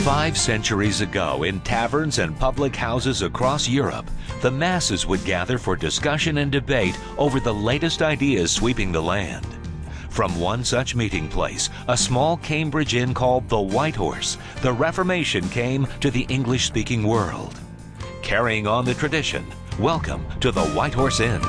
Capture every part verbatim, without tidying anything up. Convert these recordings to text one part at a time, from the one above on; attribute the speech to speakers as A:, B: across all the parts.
A: Five centuries ago, in taverns and public houses across Europe, the masses would gather for discussion and debate over the latest ideas sweeping the land. From one such meeting place, a small Cambridge inn called the White Horse, the Reformation came to the English-speaking world. Carrying on the tradition, welcome to the White Horse Inn.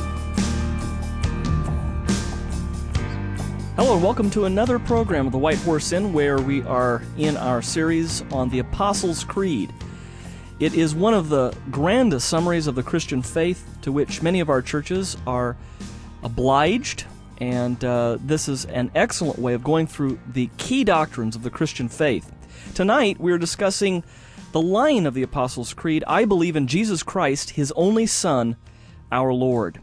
B: Hello and welcome to another program of the White Horse Inn, where we are in our series on the Apostles' Creed. It is one of the grandest summaries of the Christian faith to which many of our churches are obliged, and uh, this is an excellent way of going through the key doctrines of the Christian faith. Tonight we are discussing the line of the Apostles' Creed, I believe in Jesus Christ, His only Son, our Lord.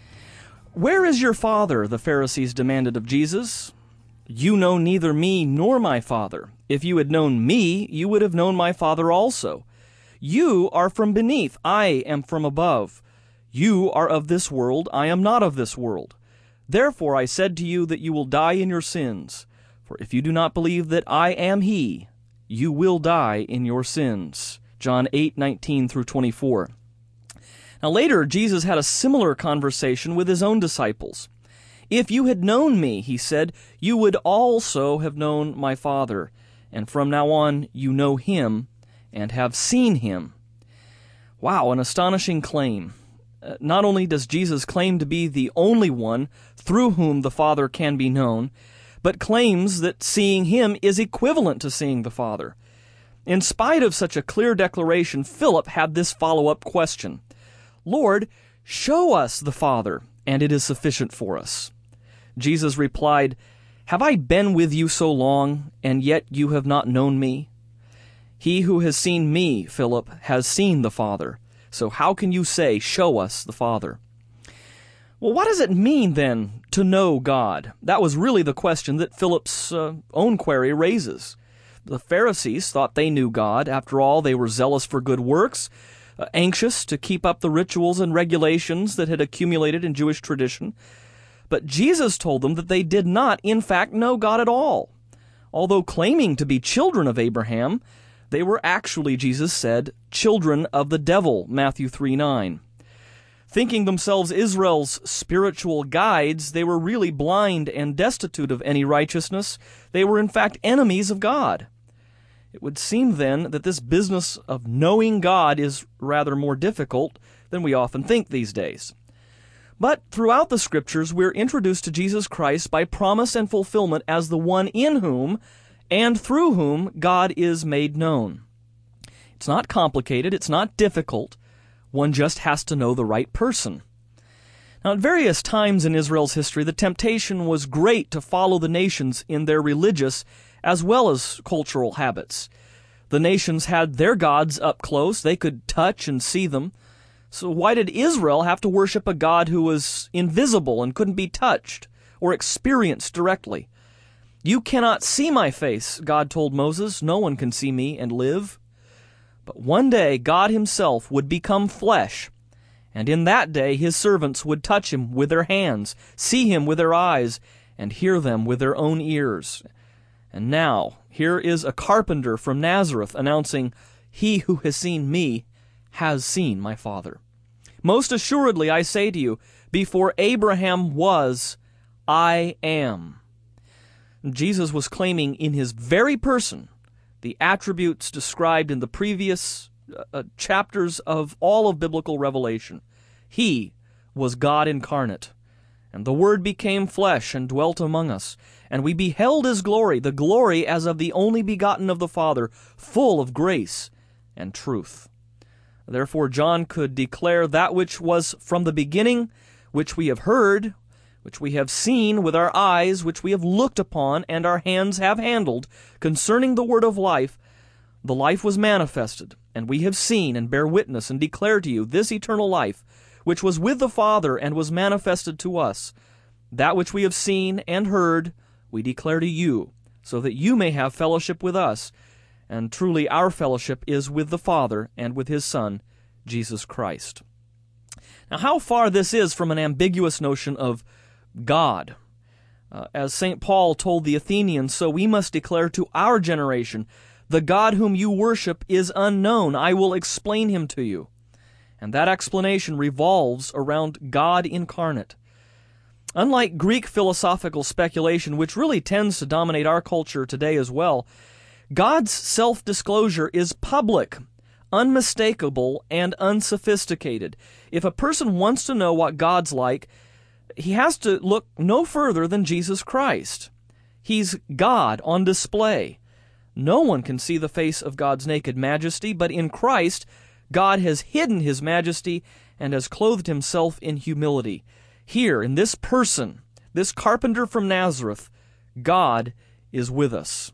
B: "Where is your Father?" the Pharisees demanded of Jesus. "You know neither me nor my Father. If you had known me, you would have known my Father also. You are from beneath, I am from above. You are of this world, I am not of this world. Therefore I said to you that you will die in your sins. For if you do not believe that I am He, you will die in your sins." John eight nineteen through twenty-four. Now later, Jesus had a similar conversation with His own disciples. "If you had known me," He said, "you would also have known my Father. And from now on, you know Him and have seen Him." Wow, an astonishing claim. Uh, not only does Jesus claim to be the only one through whom the Father can be known, but claims that seeing Him is equivalent to seeing the Father. In spite of such a clear declaration, Philip had this follow-up question: "Lord, show us the Father, and it is sufficient for us." Jesus replied, "Have I been with you so long, and yet you have not known me? He who has seen me, Philip, has seen the Father. So how can you say, 'Show us the Father'?" Well, what does it mean, then, to know God? That was really the question that Philip's uh, own query raises. The Pharisees thought they knew God. After all, they were zealous for good works, Uh, anxious to keep up the rituals and regulations that had accumulated in Jewish tradition. But Jesus told them that they did not, in fact, know God at all. Although claiming to be children of Abraham, they were actually, Jesus said, children of the devil, Matthew three nine. Thinking themselves Israel's spiritual guides, they were really blind and destitute of any righteousness. They were, in fact, enemies of God. It would seem, then, that this business of knowing God is rather more difficult than we often think these days. But throughout the Scriptures, we're introduced to Jesus Christ by promise and fulfillment as the one in whom and through whom God is made known. It's not complicated, it's not difficult. One just has to know the right person. Now, at various times in Israel's history, the temptation was great to follow the nations in their religious as well as cultural habits. The nations had their gods up close. They could touch and see them. So why did Israel have to worship a God who was invisible and couldn't be touched or experienced directly? "You cannot see my face," God told Moses. "No one can see me and live." But one day God Himself would become flesh, and in that day His servants would touch Him with their hands, see Him with their eyes, and hear them with their own ears. And now, here is a carpenter from Nazareth announcing, "He who has seen me has seen my Father. Most assuredly, I say to you, before Abraham was, I am." Jesus was claiming in His very person the attributes described in the previous uh, chapters of all of biblical revelation. He was God incarnate. "And the Word became flesh and dwelt among us. And we beheld His glory, the glory as of the only begotten of the Father, full of grace and truth." Therefore John could declare that which was from the beginning, which we have heard, which we have seen with our eyes, which we have looked upon, and our hands have handled, concerning the word of life. The life was manifested, and we have seen and bear witness and declare to you this eternal life, which was with the Father and was manifested to us. That which we have seen and heard we declare to you, so that you may have fellowship with us. And truly our fellowship is with the Father and with His Son, Jesus Christ. Now, how far this is from an ambiguous notion of God. Uh, as Saint Paul told the Athenians, so we must declare to our generation The God whom you worship is unknown. I will explain him to you. And that explanation revolves around God incarnate. Unlike Greek philosophical speculation, which really tends to dominate our culture today as well, God's self-disclosure is public, unmistakable, and unsophisticated. If a person wants to know what God's like, he has to look no further than Jesus Christ. He's God on display. No one can see the face of God's naked majesty, but in Christ, God has hidden his majesty and has clothed himself in humility. Here, in this person, this carpenter from Nazareth, God is with us.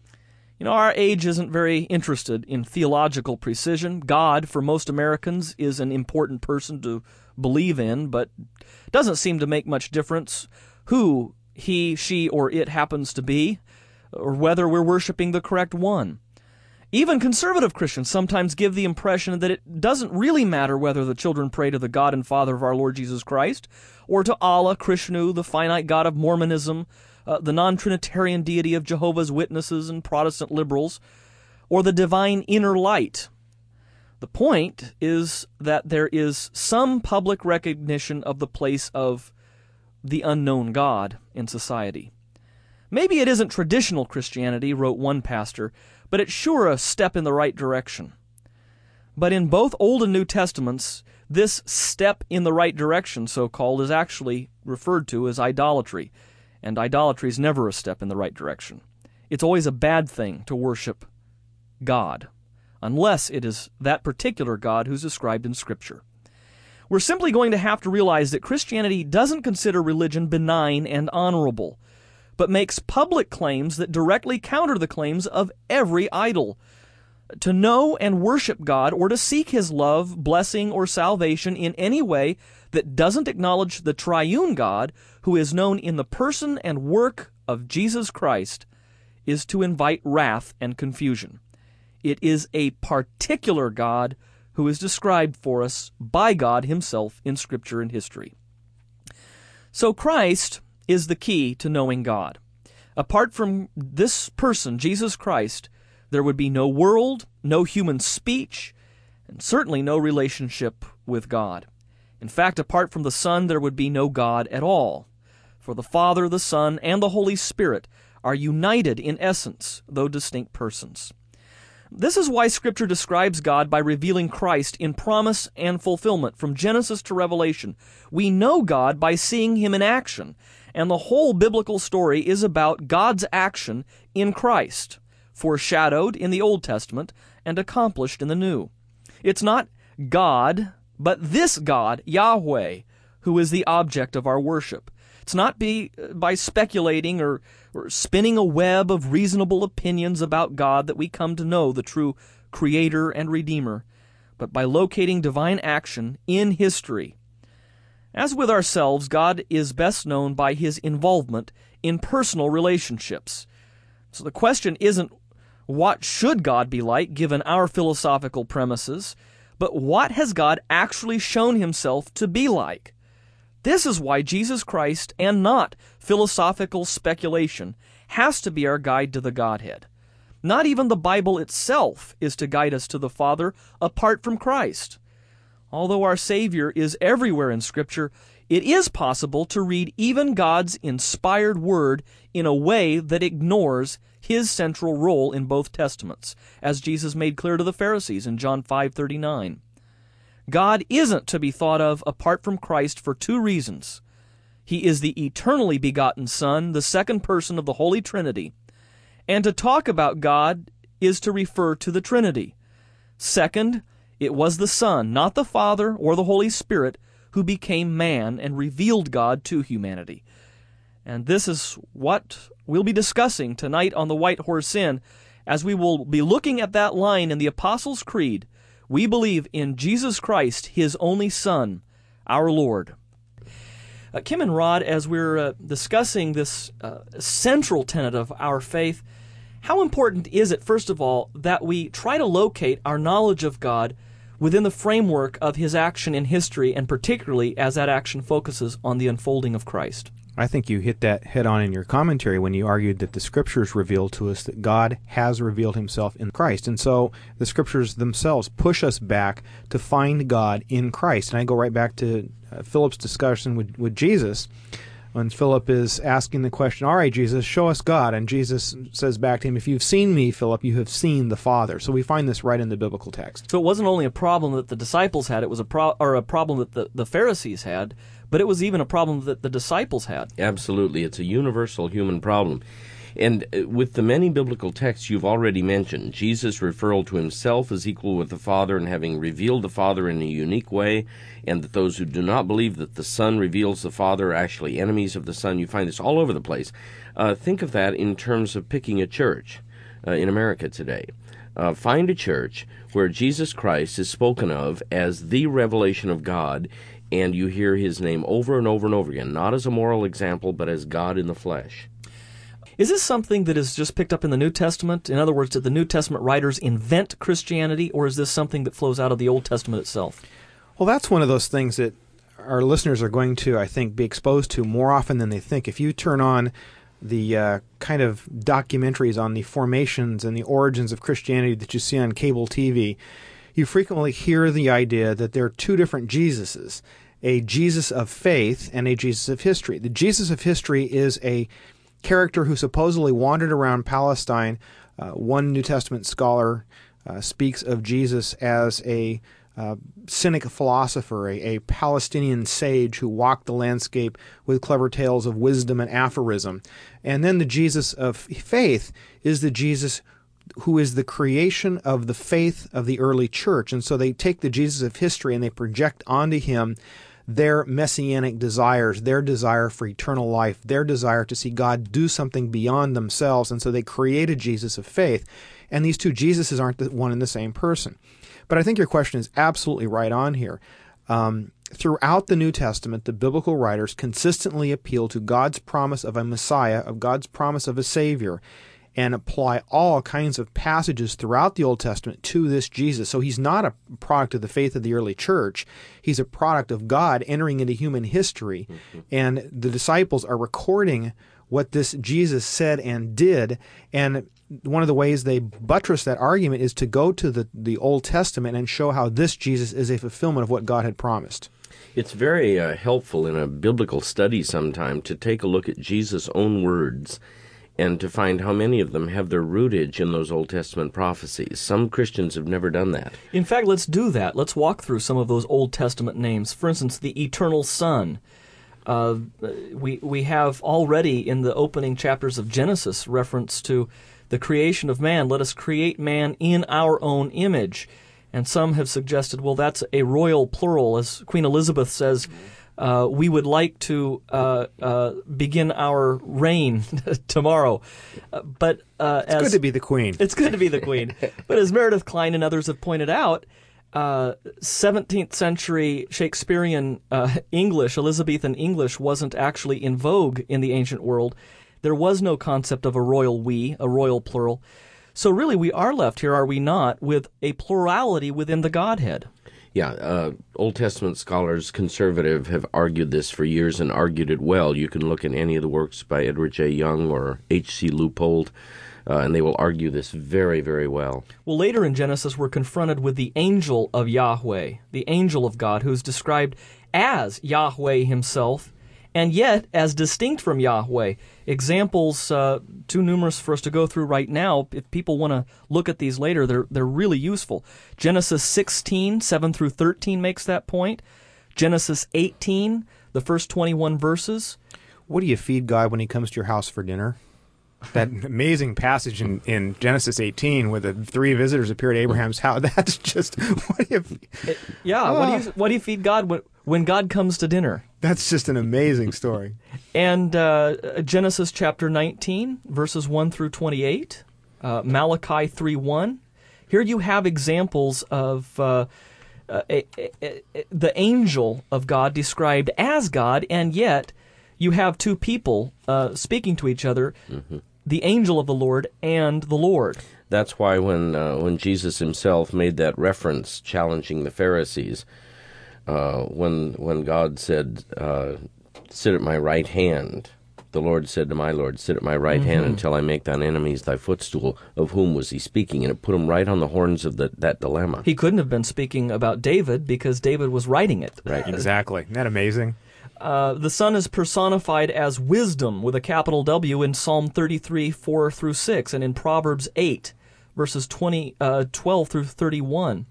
B: You know, our age isn't very interested in theological precision. God, for most Americans, is an important person to believe in, but doesn't seem to make much difference who he, she, or it happens to be, or whether we're worshiping the correct one. Even conservative Christians sometimes give the impression that it doesn't really matter whether the children pray to the God and Father of our Lord Jesus Christ, or to Allah, Krishna, the finite God of Mormonism, uh, the non-Trinitarian deity of Jehovah's Witnesses and Protestant liberals, or the divine inner light. The point is that there is some public recognition of the place of the unknown God in society. Maybe it isn't traditional Christianity, wrote one pastor, but it's sure a step in the right direction. But in both Old and New Testaments, this step in the right direction, so-called, is actually referred to as idolatry, and idolatry is never a step in the right direction. It's always a bad thing to worship God, unless it is that particular God who's described in Scripture. We're simply going to have to realize that Christianity doesn't consider religion benign and honorable, but makes public claims that directly counter the claims of every idol. To know and worship God, or to seek his love, blessing, or salvation in any way that doesn't acknowledge the triune God, who is known in the person and work of Jesus Christ, is to invite wrath and confusion. It is a particular God who is described for us by God himself in Scripture and history. So Christ is the key to knowing God. Apart from this person, Jesus Christ, there would be no world, no human speech, and certainly no relationship with God. In fact, apart from the Son, there would be no God at all. For the Father, the Son, and the Holy Spirit are united in essence, though distinct persons. This is why Scripture describes God by revealing Christ in promise and fulfillment from Genesis to Revelation. We know God by seeing him in action, and the whole biblical story is about God's action in Christ, foreshadowed in the Old Testament and accomplished in the New. It's not God, but this God, Yahweh, who is the object of our worship. It's not be, by speculating or, or spinning a web of reasonable opinions about God that we come to know the true Creator and Redeemer, but by locating divine action in history. As with ourselves, God is best known by his involvement in personal relationships. So the question isn't, what should God be like given our philosophical premises, but what has God actually shown himself to be like? This is why Jesus Christ, and not philosophical speculation, has to be our guide to the Godhead. Not even the Bible itself is to guide us to the Father apart from Christ. Although our Savior is everywhere in Scripture, it is possible to read even God's inspired Word in a way that ignores his central role in both Testaments, as Jesus made clear to the Pharisees in John five thirty-nine. God isn't to be thought of apart from Christ for two reasons. He is the eternally begotten Son, the second person of the Holy Trinity, and to talk about God is to refer to the Trinity. Second, it was the Son, not the Father or the Holy Spirit, who became man and revealed God to humanity. And this is what we'll be discussing tonight on the White Horse Inn, as we will be looking at that line in the Apostles' Creed. We believe in Jesus Christ, his only Son, our Lord. Uh, Kim and Rod, as we're uh, discussing this uh, central tenet of our faith, how important is it, first of all, that we try to locate our knowledge of God within the framework of his action in history, and particularly as that action focuses on the unfolding of Christ.
C: I think you hit that head on in your commentary when you argued that the Scriptures reveal to us that God has revealed himself in Christ. And so the Scriptures themselves push us back to find God in Christ. And I go right back to uh, Philip's discussion with, with Jesus, when Philip is asking the question, all right, Jesus, show us God. And Jesus says back to him, if you've seen me, Philip, you have seen the Father. So we find this right in the biblical text.
B: So it wasn't only a problem that the disciples had, it was a pro- or a problem that the, the Pharisees had, but it was even a problem that the disciples had.
D: Absolutely. It's a universal human problem. And with the many biblical texts you've already mentioned, Jesus' referral to himself as equal with the Father and having revealed the Father in a unique way, and that those who do not believe that the Son reveals the Father are actually enemies of the Son, you find this all over the place. Uh, think of that in terms of picking a church uh, in America today. Uh, find a church where Jesus Christ is spoken of as the revelation of God, and you hear his name over and over and over again, not as a moral example, but as God in the flesh.
B: Is this something that is just picked up in the New Testament? In other words, did the New Testament writers invent Christianity, or is this something that flows out of the Old Testament itself?
C: Well, that's one of those things that our listeners are going to, I think, be exposed to more often than they think. If you turn on the uh, kind of documentaries on the formations and the origins of Christianity that you see on cable T V, you frequently hear the idea that there are two different Jesuses, a Jesus of faith and a Jesus of history. The Jesus of history is a character who supposedly wandered around Palestine. Uh, one New Testament scholar uh, speaks of Jesus as a uh, cynic philosopher, a, a Palestinian sage who walked the landscape with clever tales of wisdom and aphorism. And then the Jesus of faith is the Jesus who is the creation of the faith of the early church. And so they take the Jesus of history and they project onto him their messianic desires, their desire for eternal life, their desire to see God do something beyond themselves. And so they create a Jesus of faith. And these two Jesuses aren't the one and the same person. But I think your question is absolutely right on here. Um, throughout the New Testament, the biblical writers consistently appeal to God's promise of a Messiah, of God's promise of a Savior, and apply all kinds of passages throughout the Old Testament to this Jesus. So he's not a product of the faith of the early church. He's a product of God entering into human history. Mm-hmm. And the disciples are recording what this Jesus said and did. And one of the ways they buttress that argument is to go to the, the Old Testament and show how this Jesus is a fulfillment of what God had promised.
D: It's very uh, helpful in a biblical study sometime to take a look at Jesus' own words and to find how many of them have their rootage in those Old Testament prophecies. Some Christians have never done that.
B: In fact, let's do that. Let's walk through some of those Old Testament names. For instance, the Eternal Son. Uh, we we have already in the opening chapters of Genesis reference to the creation of man. Let us create man in our own image. And some have suggested, well, that's a royal plural. As Queen Elizabeth says, Uh, we would like to uh, uh, begin our reign tomorrow. Uh, but uh,
C: It's
B: as,
C: good to be the queen.
B: It's good to be the queen. But as Meredith Kline and others have pointed out, uh, seventeenth century Shakespearean uh, English, Elizabethan English, wasn't actually in vogue in the ancient world. There was no concept of a royal we, a royal plural. So really we are left here, are we not, with a plurality within the Godhead.
D: Yeah, uh, Old Testament scholars, conservative, have argued this for years and argued it well. You can look at any of the works by Edward J. Young or H C Leupold, uh, and they will argue this very, very well.
B: Well, later in Genesis, we're confronted with the angel of Yahweh, the angel of God, who's described as Yahweh himself, and yet as distinct from Yahweh. Examples uh, too numerous for us to go through right now. If people want to look at these later, they're they're really useful. Genesis sixteen, seven through thirteen makes that point. Genesis eighteen, the first twenty-one verses.
C: What do you feed God when he comes to your house for dinner? That amazing passage in, in Genesis eighteen where the three visitors appear at Abraham's house. That's just, what do you...
B: It, yeah, oh. what, do you, what do you feed God when, when God comes to dinner?
C: That's just an amazing story.
B: And uh, Genesis chapter nineteen, verses one through twenty-eight, uh, Malachi three one. Here you have examples of uh, uh, a, a, a, the angel of God described as God, and yet you have two people uh, speaking to each other.
D: Mm-hmm.
B: the angel of the Lord and the Lord.
D: That's why when uh, when Jesus himself made that reference challenging the Pharisees, uh, when when God said, uh, "Sit at my right hand," the Lord said to my Lord, "Sit at my right mm-hmm. hand until I make thine enemies thy footstool." Of whom was he speaking? And it put him right on the horns of the, that dilemma.
B: He couldn't have been speaking about David because David was writing it.
D: Right.
C: Exactly. Isn't that amazing?
B: Uh, the Son is personified as wisdom with a capital W in Psalm thirty-three, four through six, and in Proverbs eight, verses twenty, uh, twelve through thirty-one.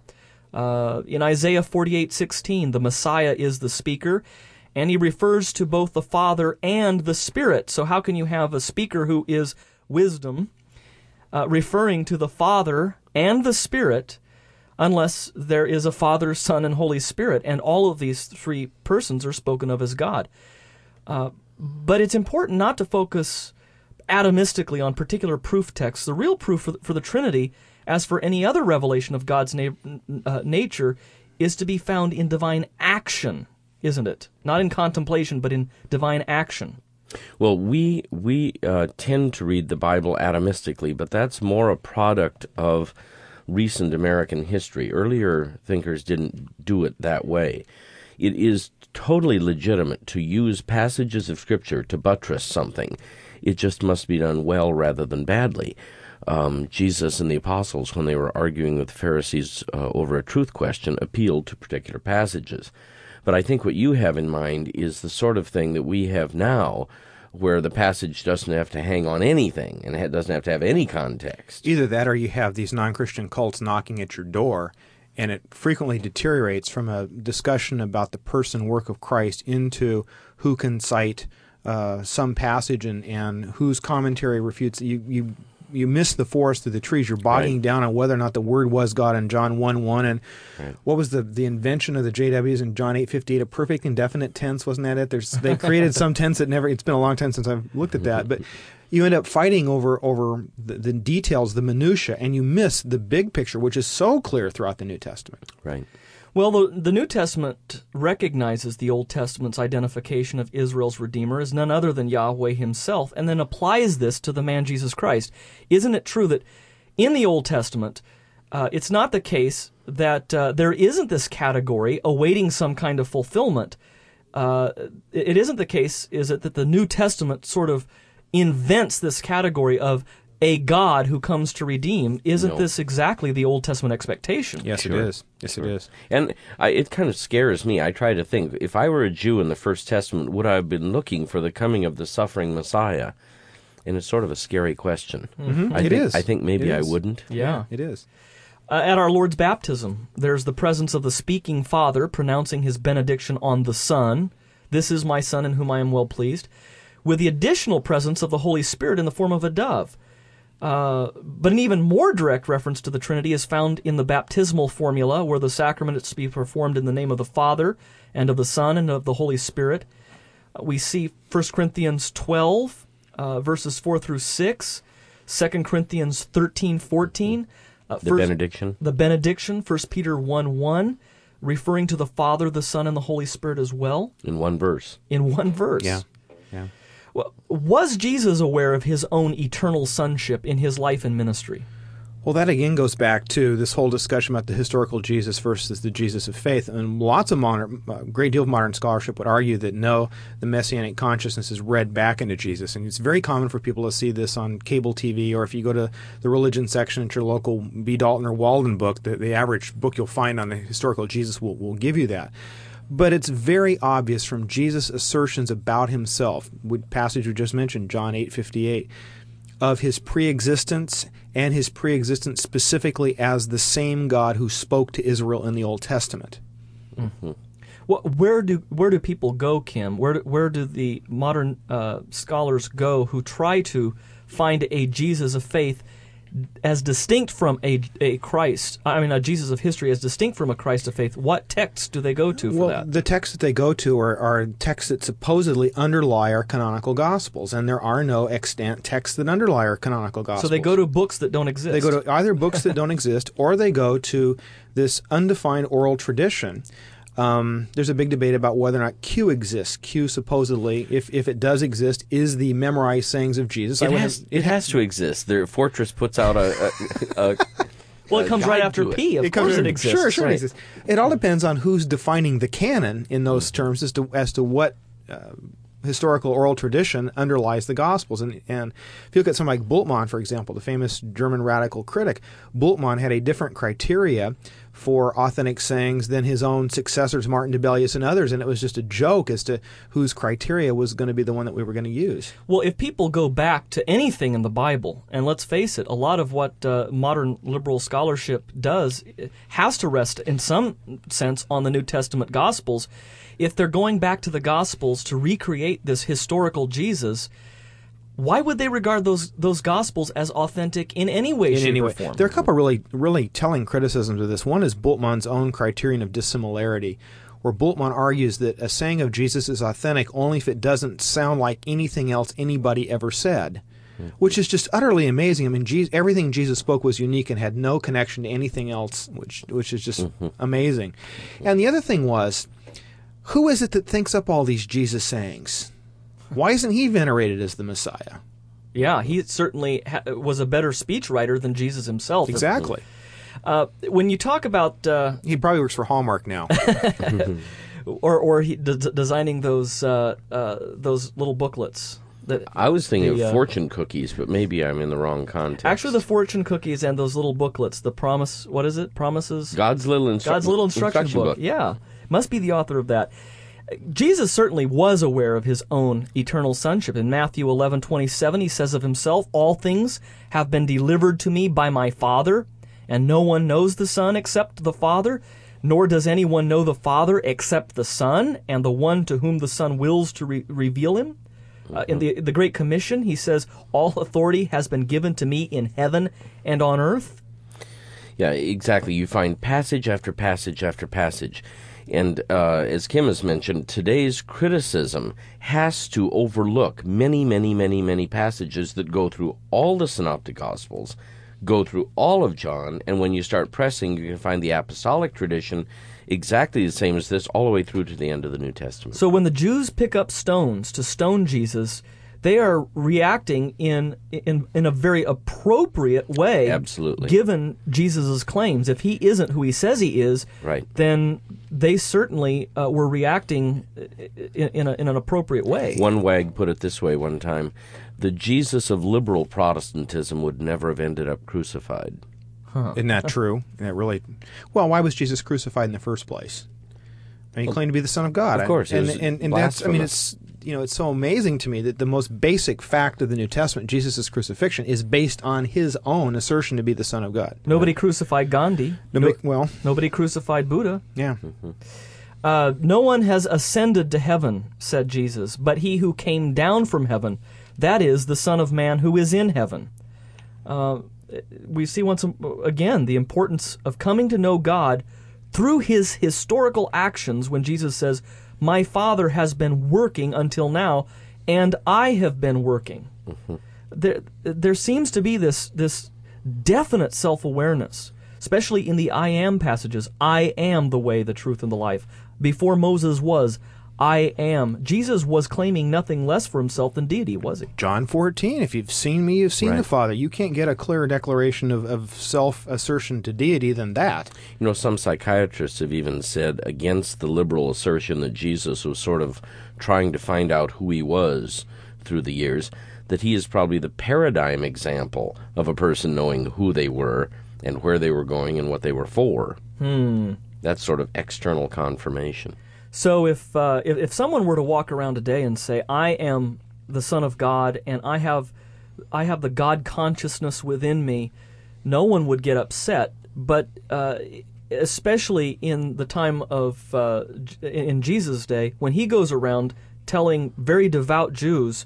B: Uh, in Isaiah forty-eight, sixteen, the Messiah is the speaker, and he refers to both the Father and the Spirit. So how can you have a speaker who is wisdom uh, referring to the Father and the Spirit unless there is a Father, Son, and Holy Spirit, and all of these three persons are spoken of as God. Uh, but it's important not to focus atomistically on particular proof texts. The real proof for the, for the Trinity, as for any other revelation of God's na- uh, nature, is to be found in divine action, isn't it? Not in contemplation, but in divine action.
D: Well, we we uh, tend to read the Bible atomistically, but that's more a product of recent American history. Earlier thinkers didn't do it that way. It is totally legitimate to use passages of Scripture to buttress something. It just must be done well rather than badly. Um, Jesus and the apostles, when they were arguing with the Pharisees uh, over a truth question, appealed to particular passages. But I think what you have in mind is the sort of thing that we have now, where the passage doesn't have to hang on anything and it doesn't have to have any context.
C: Either that or you have these non-Christian cults knocking at your door, and it frequently deteriorates from a discussion about the person work of Christ into who can cite uh, some passage and, and whose commentary refutes. You, you you miss the forest through the trees. You're bogging
D: right.
C: down on whether or not the Word was God in John one one. And
D: right.
C: what was the, the invention of the J Ws in John eight fifty-eight? A perfect indefinite tense, wasn't that it? There's They created some tense that never, it's been a long time since I've looked at that. But you end up fighting over, over the, the details, the minutia, and you miss the big picture, which is so clear throughout the New Testament.
D: Right.
B: Well, the, the New Testament recognizes the Old Testament's identification of Israel's Redeemer as none other than Yahweh himself, and then applies this to the man Jesus Christ. Isn't it true that in the Old Testament, uh, it's not the case that uh, there isn't this category awaiting some kind of fulfillment? Uh, it isn't the case, is it, that the New Testament sort of invents this category of a God who comes to redeem? Isn't
D: No.
B: this exactly the Old Testament expectation?
C: Yes,
D: Sure.
C: it is. Yes,
D: Sure.
C: it is.
D: And I, it kind of scares me. I try to think, if I were a Jew in the First Testament, would I have been looking for the coming of the suffering Messiah? And it's sort of a scary question.
C: Mm-hmm.
D: I
C: It
D: think,
C: is.
D: I think maybe
C: It
D: I
C: is.
D: wouldn't.
B: Yeah.
C: It is.
B: Uh, at our Lord's baptism, there's the presence of the speaking Father pronouncing his benediction on the Son. This is my Son in whom I am well pleased. With the additional presence of the Holy Spirit in the form of a dove. Uh, but an even more direct reference to the Trinity is found in the baptismal formula, where the sacrament is to be performed in the name of the Father, and of the Son, and of the Holy Spirit. Uh, we see First Corinthians twelve, uh, verses four through six, Second Corinthians thirteen, fourteen. Uh,
D: The
B: first,
D: benediction.
B: The benediction, First Peter one, one, referring to the Father, the Son, and the Holy Spirit as well,
D: In one verse.
B: in one verse.
C: Yeah. Yeah.
B: Well, was Jesus aware of his own eternal sonship in his life and ministry?
C: Well, that again goes back to this whole discussion about the historical Jesus versus the Jesus of faith. And lots of modern, a great deal of modern scholarship would argue that no, the Messianic consciousness is read back into Jesus. And it's very common for people to see this on cable T V, or if you go to the religion section at your local B. Dalton or Walden book, the, the average book you'll find on the historical Jesus will, will give you that. But it's very obvious from Jesus' assertions about himself, with passage we just mentioned, John eight fifty-eight, of his preexistence, and his preexistence specifically as the same God who spoke to Israel in the Old Testament.
B: Mm-hmm. Well, where do where do people go, Kim? Where do, where do the modern uh, scholars go who try to find a Jesus of faith as distinct from a, a Christ, I mean a Jesus of history as distinct from a Christ of faith? What texts do they go to for
C: well,
B: that?
C: The texts that they go to are, are texts that supposedly underlie our canonical Gospels, and there are no extant texts that underlie our canonical Gospels.
B: So they go to books that don't exist.
C: They go to either books that don't exist, or they go to this undefined oral tradition Um, there's a big debate about whether or not Q exists. Q supposedly, if if it does exist, is the memorized sayings of Jesus.
D: It,
C: I
D: has, it has to exist. Their Fortress puts out a... a, a
B: well, it comes right after
D: it.
B: P. Of
C: it
B: course
C: comes,
B: it exists.
C: Sure, sure
B: right.
C: it exists. It all depends on who's defining the canon in those terms as to as to what uh, historical oral tradition underlies the Gospels. And, and if you look at someone like Bultmann, for example, the famous German radical critic, Bultmann had a different criteria for authentic sayings than his own successors, Martin Debelius and others, and it was just a joke as to whose criteria was going to be the one that we were going to use.
B: Well, if people go back to anything in the Bible, and let's face it, a lot of what uh, modern liberal scholarship does has to rest in some sense on the New Testament Gospels. If they're going back to the Gospels to recreate this historical Jesus, why would they regard those those Gospels as authentic in any way,
C: in
B: shape,
C: any
B: or
C: way.
B: form?
C: There are a couple of really, really telling criticisms of this. One is Bultmann's own criterion of dissimilarity, where Bultmann argues that a saying of Jesus is authentic only if it doesn't sound like anything else anybody ever said, mm-hmm. which is just utterly amazing. I mean, Jesus, everything Jesus spoke was unique and had no connection to anything else, which which is just mm-hmm. amazing. And the other thing was, who is it that thinks up all these Jesus sayings? Why isn't he venerated as the Messiah?
B: Yeah, he certainly ha- was a better speechwriter than Jesus himself.
C: Exactly.
B: Uh, when you talk about... Uh,
C: he probably works for Hallmark now.
B: or or he d- designing those uh, uh, those little booklets. That
D: I was thinking
B: the,
D: of
B: uh,
D: fortune cookies, but maybe I'm in the wrong context.
B: Actually, the fortune cookies and those little booklets, the promise... What is it? Promises?
D: God's Little, instru-
B: God's little instruction,
D: instruction
B: book.
D: book.
B: Yeah. Must be the author of that. Jesus certainly was aware of his own eternal sonship. In Matthew eleven twenty-seven, he says of himself, "All things have been delivered to me by my Father, and no one knows the Son except the Father, nor does anyone know the Father except the Son, and the one to whom the Son wills to re- reveal him." Mm-hmm. Uh, in the, the Great Commission, he says, "All authority has been given to me in heaven and on earth."
D: Yeah, exactly. You find passage after passage after passage. And uh, as Kim has mentioned, today's criticism has to overlook many, many, many, many passages that go through all the Synoptic Gospels, go through all of John, and when you start pressing, you can find the apostolic tradition exactly the same as this all the way through to the end of the New Testament.
B: So when the Jews pick up stones to stone Jesus, they are reacting in in in a very appropriate way.
D: Absolutely.
B: Given Jesus' claims. If he isn't who he says he is,
D: right.
B: then they certainly uh, were reacting in, in, a, in an appropriate way.
D: One wag put it this way one time: the Jesus of liberal Protestantism would never have ended up crucified.
C: Huh. Isn't that true? That really. Well, why was Jesus crucified in the first place? I mean, he claimed to be the Son of God.
D: Of course,
C: and and, and that's. I mean, it's you know, it's so amazing to me that the most basic fact of the New Testament, Jesus' crucifixion, is based on his own assertion to be the Son of God.
B: Nobody right. crucified Gandhi.
C: Nobody.
B: No,
C: well,
B: nobody crucified Buddha.
C: Yeah.
D: Mm-hmm.
B: Uh, no one has ascended to heaven, said Jesus, but he who came down from heaven, that is the Son of Man who is in heaven. Uh, we see once again the importance of coming to know God through his historical actions when Jesus says, "My Father has been working until now, and I have been working." Mm-hmm. There, there seems to be this this definite self-awareness, especially in the I am passages. I am the way, the truth, and the life. Before Moses was, I am. Jesus was claiming nothing less for himself than deity, was he?
C: John fourteen, if you've seen me, you've seen right. the Father. You can't get a clearer declaration of, of self-assertion to deity than that.
D: You know, some psychiatrists have even said against the liberal assertion that Jesus was sort of trying to find out who he was through the years, that he is probably the paradigm example of a person knowing who they were and where they were going and what they were for.
B: Hmm.
D: That's sort of external confirmation.
B: So if, uh, if if someone were to walk around today and say, "I am the Son of God, and I have I have the God consciousness within me," no one would get upset. But uh, especially in the time of uh, in Jesus' day, when he goes around telling very devout Jews,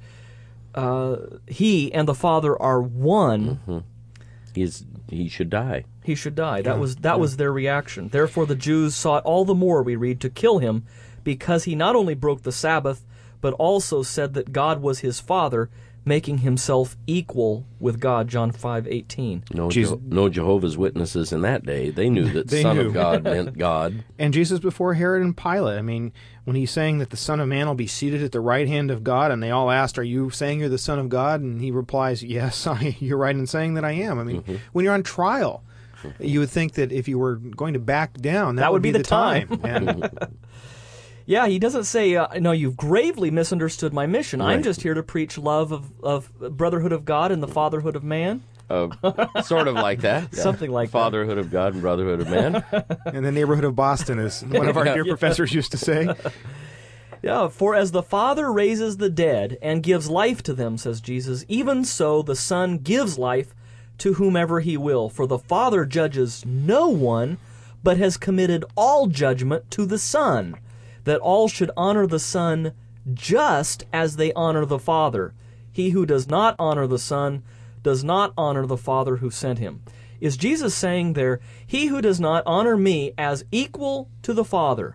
B: uh, he and the Father are one.
D: Mm-hmm. He's he should die.
B: He should die. That
C: yeah.
B: was that
C: yeah.
B: was their reaction. Therefore, the Jews sought all the more, we read, to kill him, because he not only broke the Sabbath, but also said that God was his Father, making himself equal with God, John five eighteen.
D: No,
C: Jesus-
D: Je- no Jehovah's Witnesses in that day. They knew that
C: They
D: Son
C: knew.
D: of God meant God.
C: And Jesus before Herod and Pilate. I mean, when he's saying that the Son of Man will be seated at the right hand of God, and they all asked, "Are you saying you're the Son of God?" And he replies, "Yes, I, you're right in saying that I am." I mean,
D: Mm-hmm.
C: when you're on trial, you would think that if you were going to back down, that,
B: That would be the
C: time. And
B: Yeah, he doesn't say, uh, no, you've gravely misunderstood my mission. I'm
D: Right.
B: just here to preach love of, of brotherhood of God and the fatherhood of man.
D: Uh, sort of like that. yeah.
B: Something like that.
D: Fatherhood of God and brotherhood of man.
C: in the neighborhood of Boston, as one of our
D: Yeah.
C: dear professors used to say.
B: Yeah, for as the Father raises the dead and gives life to them, says Jesus, even so the Son gives life to whomever he will. For the Father judges no one, but has committed all judgment to the Son, that all should honor the Son just as they honor the Father. He who does not honor the Son does not honor the Father who sent him. Is Jesus saying there, he who does not honor me as equal to the Father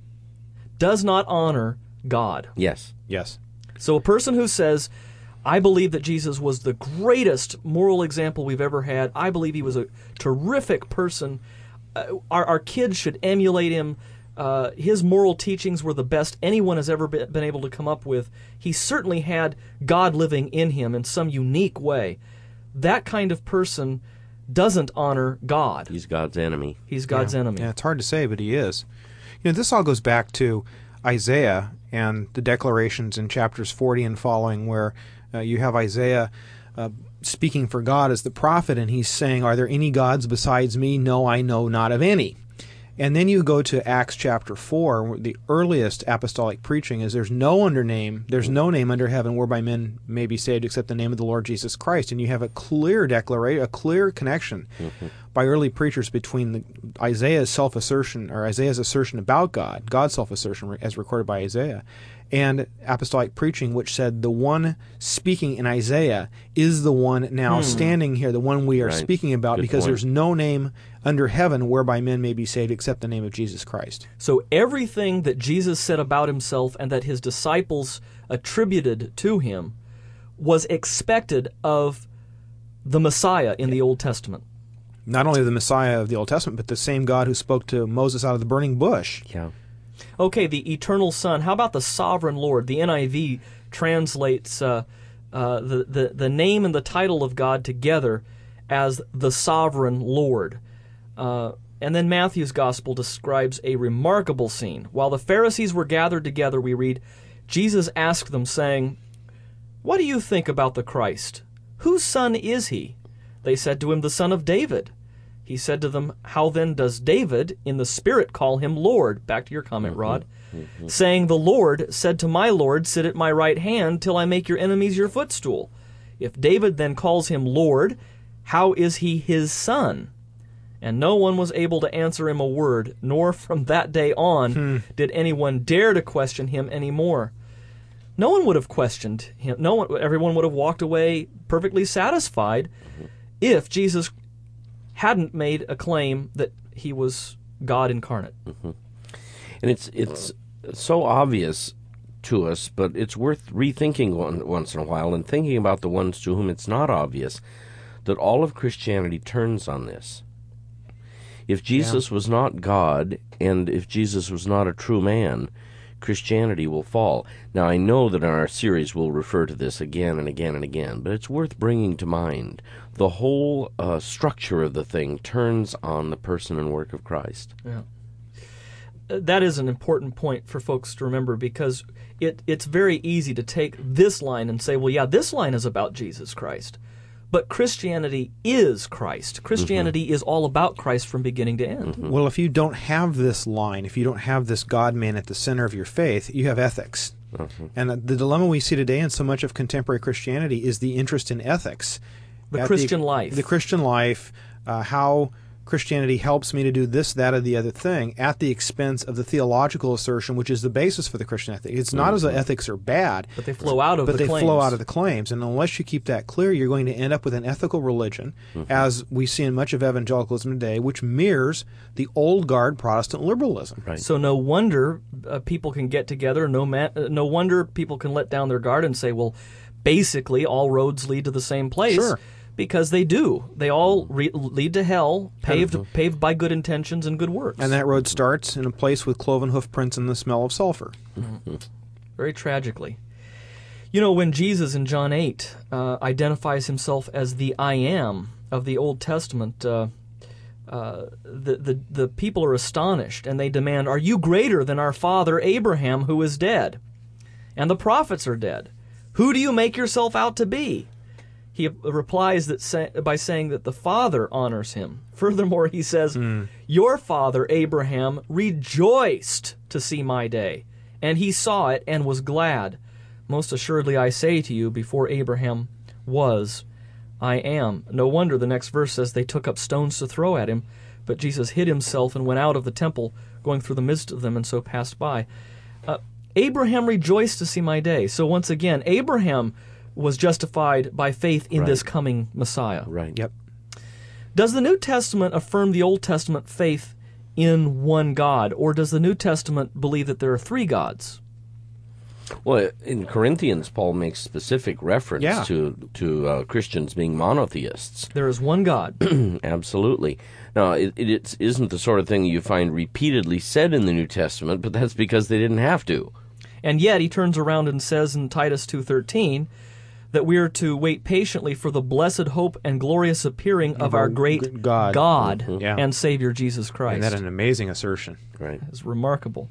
B: does not honor God?
D: Yes.
C: Yes.
B: So a person who says, I believe that Jesus was the greatest moral example we've ever had. I believe he was a terrific person. Uh, our, our kids should emulate him. Uh, his moral teachings were the best anyone has ever been, been able to come up with. He certainly had God living in him in some unique way. That kind of person doesn't honor God.
D: He's God's enemy.
B: He's God's
C: yeah.
B: enemy.
C: Yeah, it's hard to say, but he is. You know, this all goes back to Isaiah and the declarations in chapters forty and following, where uh, you have Isaiah uh, speaking for God as the prophet, and he's saying, "Are there any gods besides me? No, I know not of any." And then you go to Acts chapter four, where the earliest apostolic preaching is, "There's no under name, there's no name under heaven whereby men may be saved except the name of the Lord Jesus Christ." And you have a clear declaration, a clear connection mm-hmm. by early preachers between the, Isaiah's self-assertion, or Isaiah's assertion about God, God's self-assertion as recorded by Isaiah, and apostolic preaching, which said the one speaking in Isaiah is the one now hmm. standing here, the one we are
D: right.
C: speaking about,
D: Good
C: because
D: point.
C: there's no name under heaven whereby men may be saved except the name of Jesus Christ.
B: So everything that Jesus said about himself and that his disciples attributed to him was expected of the Messiah in the Old Testament.
C: Not only the Messiah of the Old Testament, but the same God who spoke to Moses out of the burning bush.
D: Yeah.
B: Okay, the eternal Son. How about the sovereign Lord? The N I V translates uh, uh, the, the, the name and the title of God together as the sovereign Lord. Uh, and then Matthew's Gospel describes a remarkable scene. While the Pharisees were gathered together, we read, Jesus asked them, saying, "What do you think about the Christ? Whose son is he?" They said to him, "The son of David." He said to them, "How then does David in the Spirit call him Lord?" Back to your comment, Rod. Mm-hmm. Saying, "The Lord said to my Lord, sit at my right hand till I make your enemies your footstool." If David then calls him Lord, how is he his son? And no one was able to answer him a word, nor from that day on hmm. did anyone dare to question him any more. No one would have questioned him. No one, everyone would have walked away perfectly satisfied mm-hmm. if Jesus hadn't made a claim that he was God incarnate.
D: Mm-hmm. And it's it's so obvious to us, but it's worth rethinking one, once in a while and thinking about the ones to whom it's not obvious, that all of Christianity turns on this. If Jesus yeah. was not God, and if Jesus was not a true man, Christianity will fall. Now, I know that in our series we'll refer to this again and again and again, but it's worth bringing to mind. The whole uh, structure of the thing turns on the person and work of Christ.
B: Yeah. That is an important point for folks to remember, because it, it's very easy to take this line and say, well, yeah, this line is about Jesus Christ. But Christianity is Christ. Christianity mm-hmm. is all about Christ from beginning to end.
C: Mm-hmm. Well, if you don't have this line, if you don't have this God-man at the center of your faith, you have ethics. Mm-hmm. And the, the dilemma we see today in so much of contemporary Christianity is the interest in ethics.
B: The Christian the, life.
C: The Christian life, uh, how Christianity helps me to do this, that, or the other thing at the expense of the theological assertion, which is the basis for the Christian ethic. It's not mm-hmm. as though ethics are bad,
B: but they flow out of
C: but
B: the
C: they
B: claims.
C: flow out of the claims. And unless you keep that clear, you're going to end up with an ethical religion, mm-hmm. as we see in much of evangelicalism today, which mirrors the old guard Protestant liberalism.
B: Right. So no wonder uh, people can get together. No, ma- uh, no wonder people can let down their guard and say, well, basically all roads lead to the same place.
C: Sure.
B: Because they do. They all re- lead to hell, paved mm-hmm. paved by good intentions and good works.
C: And that road starts in a place with cloven hoof prints and the smell of sulfur.
B: Mm-hmm. Very tragically. You know, when Jesus in John eight uh, identifies himself as the I Am of the Old Testament, uh, uh, the, the, the people are astonished, and they demand, "Are you greater than our father Abraham, who is dead? And the prophets are dead. Who do you make yourself out to be?" He replies that say, by saying that the Father honors him. Furthermore, he says, mm. "Your father Abraham rejoiced to see my day, and he saw it and was glad. Most assuredly I say to you, before Abraham was, I am." No wonder the next verse says they took up stones to throw at him, but Jesus hid himself and went out of the temple, going through the midst of them, and so passed by. Uh, Abraham rejoiced to see my day. So once again, Abraham was justified by faith in
D: right.
B: this coming Messiah.
D: Right.
C: Yep.
B: Does the New Testament affirm the Old Testament faith in one God, or does the New Testament believe that there are three gods?
D: Well, in Corinthians, Paul makes specific reference
C: yeah.
D: to to uh, Christians being monotheists.
B: There is one God.
D: Absolutely. Now, it, it isn't the sort of thing you find repeatedly said in the New Testament, but that's because they didn't have to.
B: And yet he turns around and says in Titus two thirteen that we are to wait patiently for the blessed hope and glorious appearing of, of our great
C: God,
B: God
C: mm-hmm. yeah.
B: and Savior Jesus Christ.
C: And that's an amazing assertion.
D: Right.
B: It's remarkable.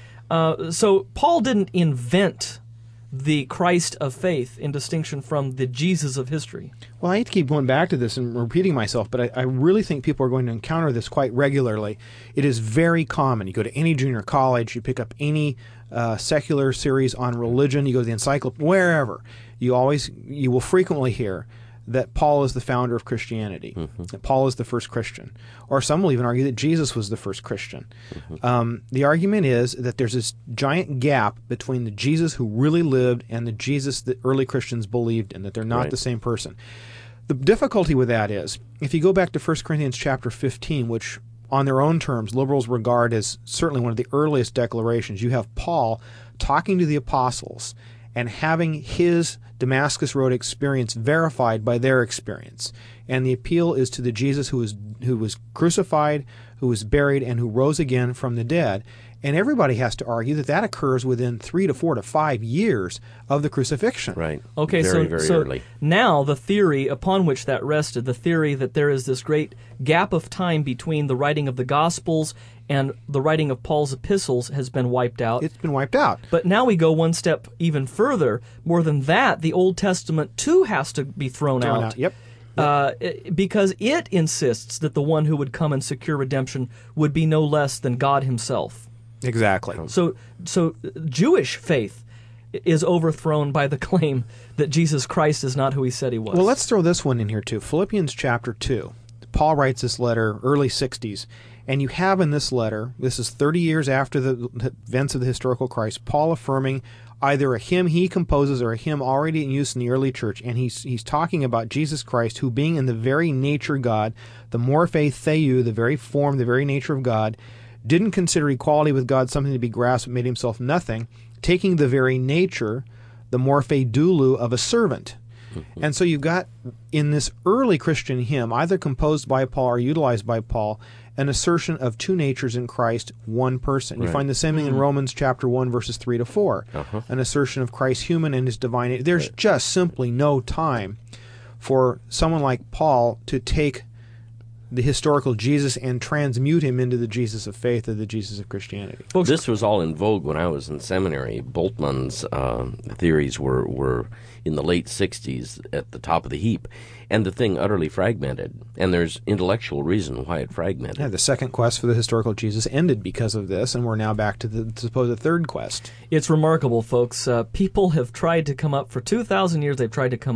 B: Uh, so Paul didn't invent the Christ of faith in distinction from the Jesus of history.
C: Well, I hate to keep going back to this and repeating myself, but I, I really think people are going to encounter this quite regularly. It is very common. You go to any junior college, you pick up any uh, secular series on religion, you go to the encyclopedia, wherever. You always, you will frequently hear that Paul is the founder of Christianity, mm-hmm. that Paul is the first Christian. Or some will even argue that Jesus was the first Christian. Mm-hmm. Um, the argument is that there's this giant gap between the Jesus who really lived and the Jesus that early Christians believed in, that they're not
D: right.
C: the same person. The difficulty with that is, if you go back to First Corinthians chapter fifteen, which on their own terms liberals regard as certainly one of the earliest declarations, you have Paul talking to the apostles and having his Damascus Road experience verified by their experience. And the appeal is to the Jesus who was who was crucified, who was buried, and who rose again from the dead. And everybody has to argue that that occurs within three to four to five years of the crucifixion.
D: Right.
B: Okay,
D: very,
B: so,
D: very
B: so
D: early.
B: Now the theory upon which that rested, the theory that there is this great gap of time between the writing of the Gospels and the writing of Paul's epistles has been wiped out.
C: It's been wiped out.
B: But now we go one step even further. More than that, the Old Testament too has to be thrown,
C: Thrown
B: out.
C: out. Yep.
B: Uh, because it insists that the one who would come and secure redemption would be no less than God himself.
C: Exactly.
B: So, so Jewish faith is overthrown by the claim that Jesus Christ is not who he said he was.
C: Well, let's throw this one in here too. Philippians chapter two. Paul writes this letter, early sixties, and you have in this letter, this is thirty years after the events of the historical Christ, Paul affirming either a hymn he composes or a hymn already in use in the early church, and he's he's talking about Jesus Christ, who being in the very nature God, the morphe theou, the very form, the very nature of God, didn't consider equality with God something to be grasped, but made himself nothing, taking the very nature, the morphe doulou, of a servant. Mm-hmm. And so you've got, in this early Christian hymn, either composed by Paul or utilized by Paul, an assertion of two natures in Christ, one person.
D: Right.
C: You find the same thing in Romans chapter one, verses three to four,
D: uh-huh.
C: an assertion of Christ human and his divine. There's
D: right.
C: just simply no time for someone like Paul to take the historical Jesus and transmute him into the Jesus of faith or the Jesus of Christianity.
B: Folks,
D: this was all in vogue when I was in seminary. Boltzmann's uh, theories were, were in the late sixties at the top of the heap, and the thing utterly fragmented. And there's intellectual reason why it fragmented.
C: Yeah, the second quest for the historical Jesus ended because of this, and we're now back to the supposed third quest.
B: It's remarkable, folks. Uh, people have tried to come up, for two thousand years they've tried to come up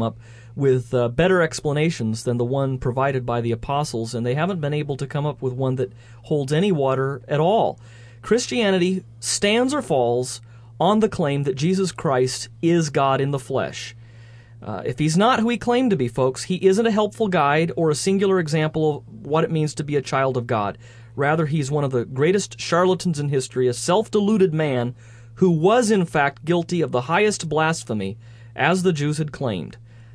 B: with uh, better explanations than the one provided by the apostles, and they haven't been able to come up with one that holds any water at all. Christianity stands or falls on the claim that Jesus Christ is God in the flesh. Uh, if he's not who he claimed to be, folks, he isn't a helpful guide or a singular example of what it means to be a child of God. Rather, he's one of the greatest charlatans in history, a self-deluded man who was, in fact, guilty of the highest blasphemy, as the Jews had claimed.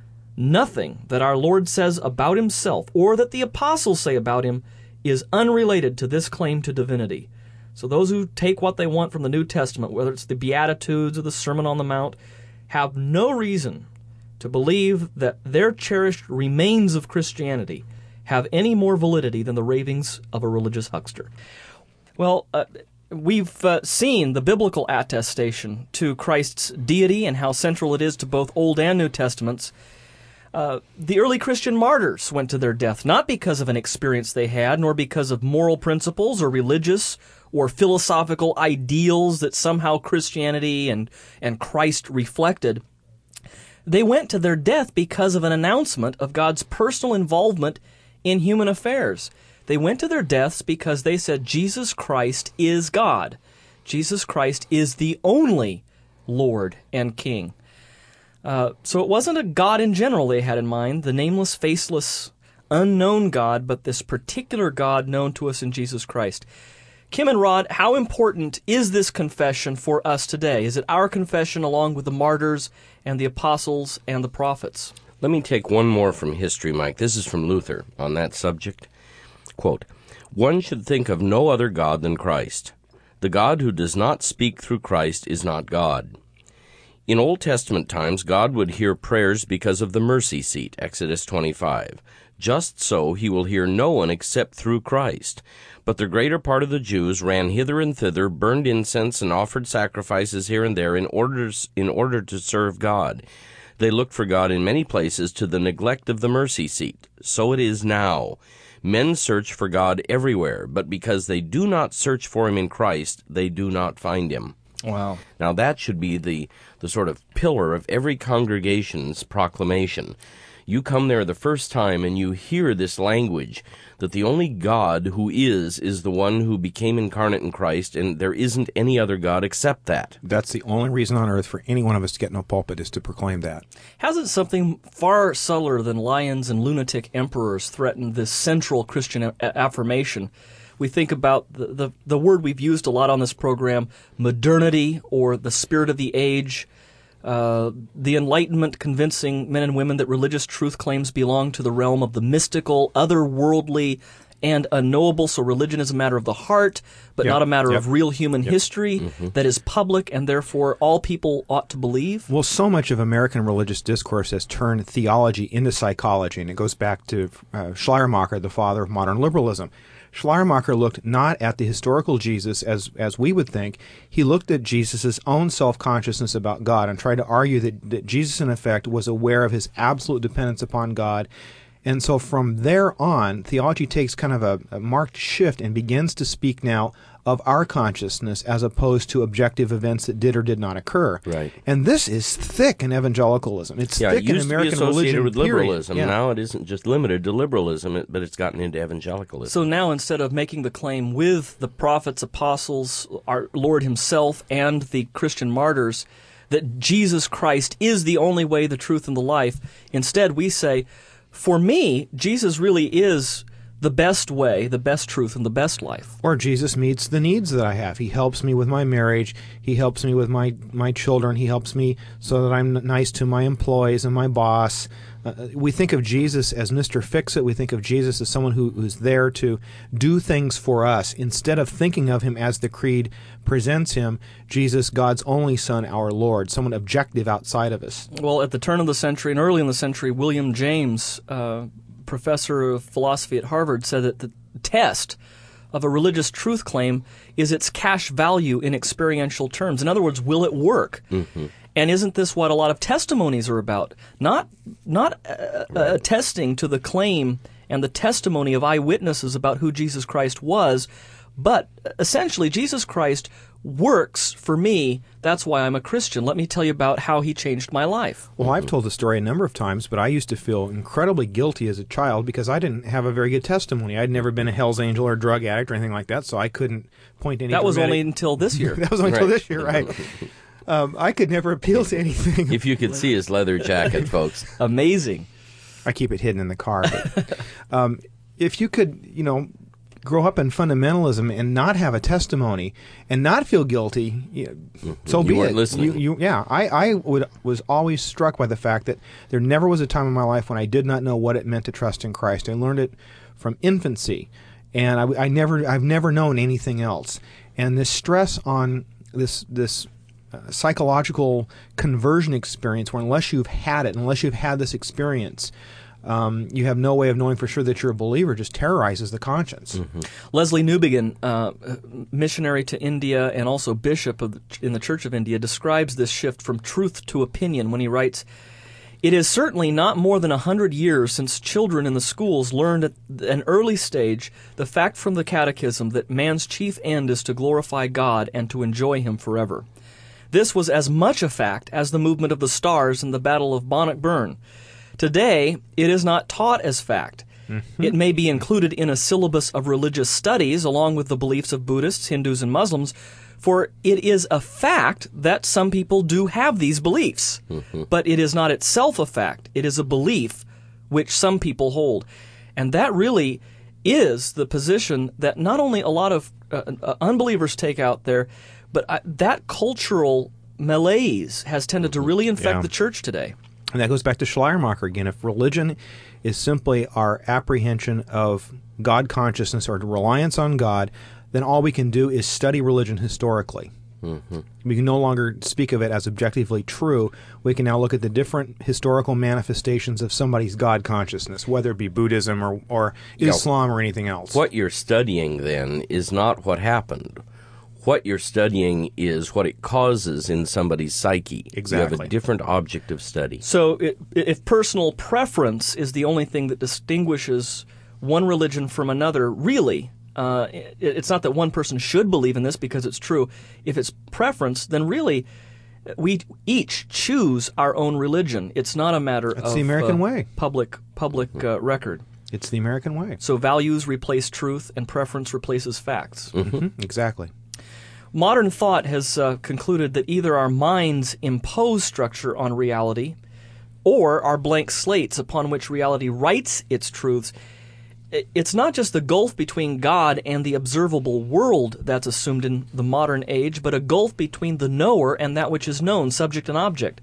B: Nothing that our Lord says about himself, or that the apostles say about him, is unrelated to this claim to divinity. So those who take what they want from the New Testament, whether it's the Beatitudes or the Sermon on the Mount, have no reason to believe that their cherished remains of Christianity have any more validity than the ravings of a religious huckster. Well, uh, we've uh, seen the biblical attestation to Christ's deity and how central it is to both Old and New Testaments. Uh, the early Christian martyrs went to their death not because of an experience they had, nor because of moral principles or religious or philosophical ideals that somehow Christianity and, and Christ reflected. They went to their death because of an announcement of God's personal involvement in human affairs. They went to their deaths because they said Jesus Christ is God. Jesus Christ is the only Lord and King. Uh, so it wasn't a God in general they had in mind, the nameless, faceless, unknown God, but this particular God known to us in Jesus Christ. Kim and Rod, how important is this confession for us today? Is it our confession along with the martyrs and the apostles and the prophets?
D: Let me take one more from history, Mike. This is from Luther on that subject. Quote, "One should think of no other God than Christ. The God who does not speak through Christ is not God. In Old Testament times, God would hear prayers because of the mercy seat, Exodus twenty-five. Just so he will hear no one except through Christ. But the greater part of the Jews ran hither and thither, burned incense, and offered sacrifices here and there in order, in order to serve God. They looked for God in many places to the neglect of the mercy seat. So it is now. Men search for God everywhere, but because they do not search for him in Christ, they do not find him."
B: Wow.
D: Now that should be the, the sort of pillar of every congregation's proclamation. You come there the first time and you hear this language, that the only God who is, is the one who became incarnate in Christ, and there isn't any other God except that.
C: That's the only reason on earth for any one of us to get in a pulpit is to proclaim that.
B: Hasn't something far subtler than lions and lunatic emperors threatened this central Christian a- affirmation? We think about the, the, the word we've used a lot on this program, modernity, or the spirit of the age, uh, the Enlightenment convincing men and women that religious truth claims belong to the realm of the mystical, otherworldly, and unknowable. So religion is a matter of the heart, but
C: Yep.
B: not a matter
C: Yep.
B: of real human
C: Yep.
B: history
D: Mm-hmm.
B: that is public, and therefore all people ought to believe.
C: Well, so much of American religious discourse has turned theology into psychology, and it goes back to uh, Schleiermacher, the father of modern liberalism. Schleiermacher looked not at the historical Jesus as as we would think. He looked at Jesus' own self-consciousness about God and tried to argue that, that Jesus, in effect, was aware of his absolute dependence upon God. And so from there on, theology takes kind of a, a marked shift and begins to speak now of our consciousness as opposed to objective events that did or did not occur.
D: Right.
C: And this is thick in evangelicalism. It's
D: Yeah,
C: thick
D: it
C: in
D: used
C: American
D: to be associated
C: religion,
D: with
C: period.
D: liberalism.
C: Yeah.
D: Now it isn't just limited to liberalism, it- but it's gotten into evangelicalism.
B: So now, instead of making the claim with the prophets, apostles, our Lord himself, and the Christian martyrs that Jesus Christ is the only way, the truth, and the life, instead we say, for me, Jesus really is the best way, the best truth, and the best life.
C: Or Jesus meets the needs that I have. He helps me with my marriage. He helps me with my, my children. He helps me so that I'm nice to my employees and my boss. Uh, we think of Jesus as Mister Fix-It. We think of Jesus as someone who, who's there to do things for us. Instead of thinking of him as the Creed presents him, Jesus, God's only Son, our Lord, someone objective outside of us.
B: Well, at the turn of the century and early in the century, William James, uh, professor of philosophy at Harvard, said that the test of a religious truth claim is its cash value in experiential terms. In other words, will it work? Mm-hmm. And isn't this what a lot of testimonies are about? Not not uh, right. uh, attesting to the claim and the testimony of eyewitnesses about who Jesus Christ was, But essentially, Jesus Christ works for me. That's why I'm a Christian. Let me tell you about how he changed my life.
C: Well, I've told the story a number of times, but I used to feel incredibly guilty as a child because I didn't have a very good testimony. I'd never been a Hell's Angel or a drug addict or anything like that, so I couldn't point to any
B: That was
C: dramatic...
B: only until this year.
C: That was only
D: Right.
C: until this year, right. Um, I could never appeal to anything.
D: If you could see his leather jacket, folks.
B: Amazing.
C: I keep it hidden in the car. But, um, if you could, you know, grow up in fundamentalism and not have a testimony and not feel guilty, you know, so
D: You
C: be
D: weren't
C: it.
D: listening.
C: You, you, yeah, I, I would, was always struck by the fact that there never was a time in my life when I did not know what it meant to trust in Christ. I learned it from infancy, and I, I never, I've never known anything else. And this stress on this, this. Uh, psychological conversion experience where unless you've had it, unless you've had this experience, um, you have no way of knowing for sure that you're a believer, just terrorizes the conscience.
D: Mm-hmm.
B: Leslie Newbegin, uh, missionary to India and also bishop of the, in the Church of India, describes this shift from truth to opinion when he writes, "It is certainly not more than a hundred years since children in the schools learned at an early stage the fact from the catechism that man's chief end is to glorify God and to enjoy him forever. This was as much a fact as the movement of the stars in the Battle of Bannockburn. Today, it is not taught as fact. Mm-hmm. It may be included in a syllabus of religious studies along with the beliefs of Buddhists, Hindus, and Muslims, for it is a fact that some people do have these beliefs. Mm-hmm. But it is not itself a fact. It is a belief which some people hold." And that really is the position that not only a lot of uh, uh, unbelievers take out there, but uh, that cultural malaise has tended to really infect
C: Yeah.
B: the church today.
C: And that goes back to Schleiermacher again. If religion is simply our apprehension of God consciousness or reliance on God, then all we can do is study religion historically. Mm-hmm. We can no longer speak of it as objectively true. We can now look at the different historical manifestations of somebody's God consciousness, whether it be Buddhism or, or Islam or anything else.
D: What you're studying, then, is not what happened. What you're studying is what it causes in somebody's psyche.
C: Exactly.
D: You have a different object of study.
B: So it, if personal preference is the only thing that distinguishes one religion from another, really, uh, it, it's not that one person should believe in this because it's true. If it's preference, then really we each choose our own religion. It's not a matter
C: That's
B: of
C: the American
B: uh,
C: way.
B: public public uh, record.
C: It's the American way.
B: So values replace truth and preference replaces facts.
C: Mm-hmm. Exactly.
B: Modern thought has uh, concluded that either our minds impose structure on reality or are blank slates upon which reality writes its truths. It's not just the gulf between God and the observable world that's assumed in the modern age, but a gulf between the knower and that which is known, subject and object.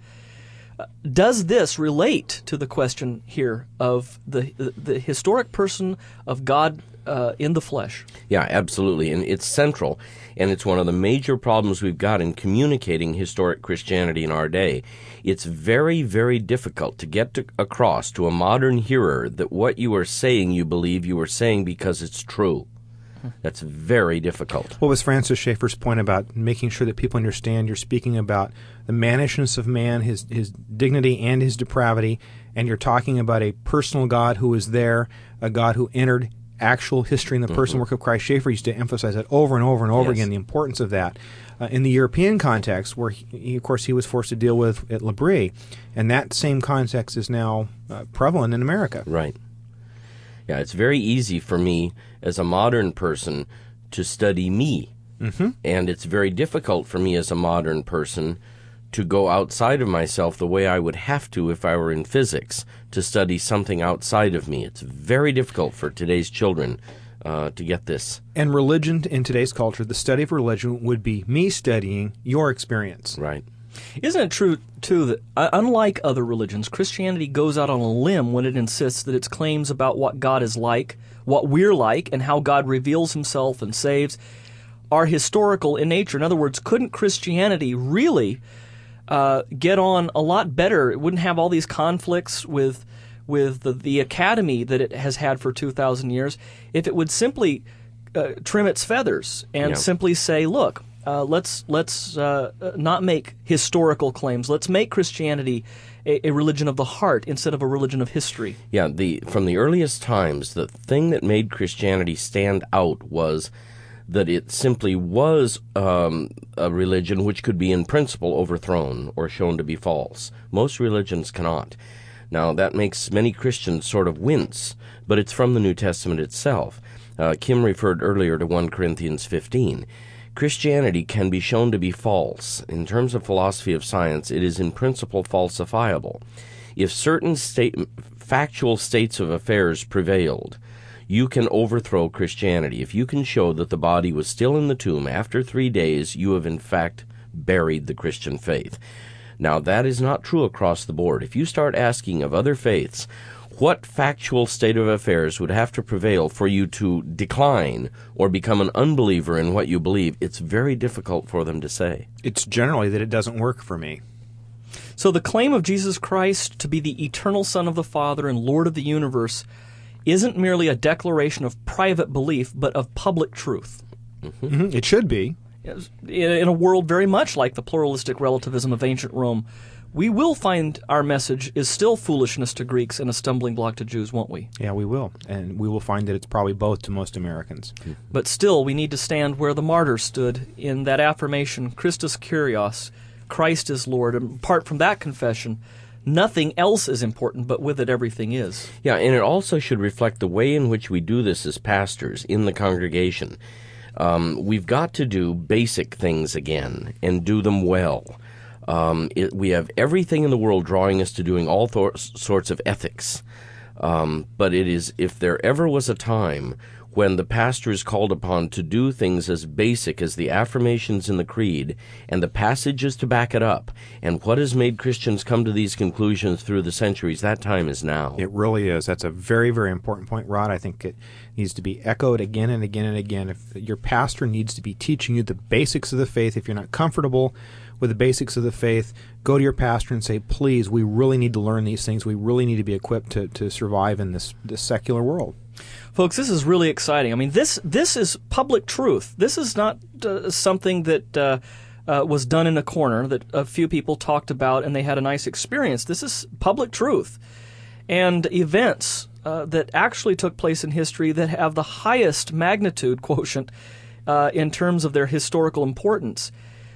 B: Does this relate to the question here of the the, the historic person of God uh, in the flesh?
D: Yeah, absolutely. And it's central. And it's one of the major problems we've got in communicating historic Christianity in our day. It's very, very difficult to get to, across to a modern hearer that what you are saying you believe you are saying because it's true. That's very difficult.
C: What was Francis Schaeffer's point about making sure that people understand you're speaking about the mannishness of man, his his dignity and his depravity, and you're talking about a personal God who is there, a God who entered actual history in the person mm-hmm. work of Christ. Schaeffer used to emphasize that over and over and over
B: yes.
C: again, the importance of that. Uh, in the European context, where, he, he, of course, he was forced to deal with at L'Abri, and that same context is now uh, prevalent in America.
D: Right. Yeah, it's very easy for me as a modern person to study me. Mm-hmm. And it's very difficult for me as a modern person to go outside of myself the way I would have to if I were in physics, to study something outside of me. It's very difficult for today's children uh, to get this.
C: And religion in today's culture, the study of religion would be me studying your experience.
D: Right.
B: Isn't it true, too, that uh, unlike other religions, Christianity goes out on a limb when it insists that its claims about what God is like, what we're like, and how God reveals himself and saves are historical in nature? In other words, couldn't Christianity really uh, get on a lot better? It wouldn't have all these conflicts with with the, the academy that it has had for two thousand years if it would simply uh, trim its feathers and
D: yeah.
B: simply say, look, Uh, let's let's uh, not make historical claims. Let's make Christianity a, a religion of the heart instead of a religion of history.
D: Yeah, the from the earliest times, the thing that made Christianity stand out was that it simply was um, a religion which could be in principle overthrown or shown to be false. Most religions cannot. Now, that makes many Christians sort of wince, but it's from the New Testament itself. Uh, Kim referred earlier to First Corinthians fifteen. Christianity can be shown to be false. In terms of philosophy of science, it is in principle falsifiable. If certain state, factual states of affairs prevailed, you can overthrow Christianity. If you can show that the body was still in the tomb after three days, you have in fact buried the Christian faith. Now, that is not true across the board. If you start asking of other faiths, what factual state of affairs would have to prevail for you to decline or become an unbeliever in what you believe, it's very difficult for them to say.
C: It's generally that it doesn't work for me.
B: So the claim of Jesus Christ to be the eternal Son of the Father and Lord of the universe isn't merely a declaration of private belief, but of public truth.
C: Mm-hmm. Mm-hmm. It should be.
B: In a world very much like the pluralistic relativism of ancient Rome, we will find our message is still foolishness to Greeks and a stumbling block to Jews, won't we?
C: Yeah, we will. And we will find that it's probably both to most Americans.
B: But still, we need to stand where the martyrs stood in that affirmation, Christus Kyrios, Christ is Lord. And apart from that confession, nothing else is important, but with it everything is.
D: Yeah, and it also should reflect the way in which we do this as pastors in the congregation. Um, we've got to do basic things again and do them well. Um, it, we have everything in the world drawing us to doing all th- sorts of ethics. Um, but it is, if there ever was a time when the pastor is called upon to do things as basic as the affirmations in the Creed and the passages to back it up, and what has made Christians come to these conclusions through the centuries, that time is now.
C: It really is. That's a very, very important point, Rod. I think it needs to be echoed again and again and again. If your pastor needs to be teaching you the basics of the faith, if you're not comfortable with the basics of the faith, go to your pastor and say, please, we really need to learn these things. We really need to be equipped to, to survive in this, this secular world.
B: Folks, this is really exciting. I mean, this this is public truth. This is not uh, something that uh, uh, was done in a corner that a few people talked about and they had a nice experience. This is public truth. And events uh, that actually took place in history that have the highest magnitude quotient uh, in terms of their historical importance.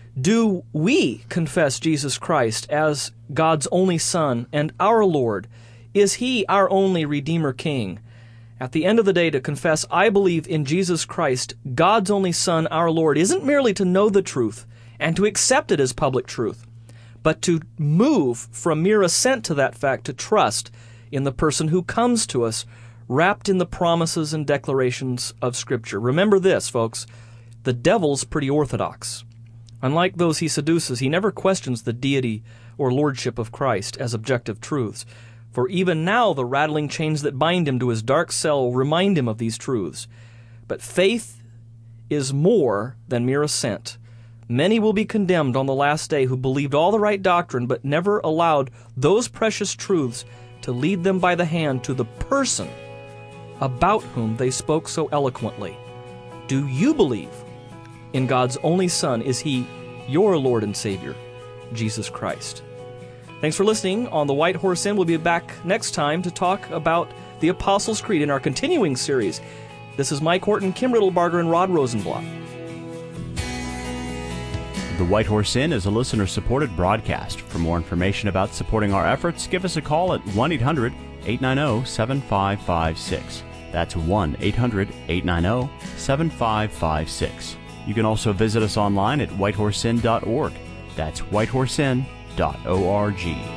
B: Do we confess Jesus Christ as God's only Son and our Lord? Is He our only Redeemer King? At the end of the day, to confess, I believe in Jesus Christ, God's only Son, our Lord, isn't merely to know the truth and to accept it as public truth, but to move from mere assent to that fact to trust in the person who comes to us, wrapped in the promises and declarations of Scripture. Remember this, folks, the devil's pretty orthodox. Unlike those he seduces, he never questions the deity or lordship of Christ as objective truths. For even now the rattling chains that bind him to his dark cell remind him of these truths. But faith is more than mere assent. Many will be condemned on the last day who believed all the right doctrine but never allowed those precious truths to lead them by the hand to the person about whom they spoke so eloquently. Do you believe in God's only Son? Is He your Lord and Savior, Jesus Christ? Thanks for listening on The White Horse Inn. We'll be back next time to talk about the Apostles' Creed in our continuing series. This is Mike Horton, Kim Riddlebarger, and Rod Rosenblatt.
E: The White Horse Inn is a listener-supported broadcast. For more information about supporting our efforts, give us a call at one eight hundred eight nine zero seven five five six. That's one eight hundred eight nine zero seven five five six. You can also visit us online at white horse inn dot org. That's white horse inn dot org.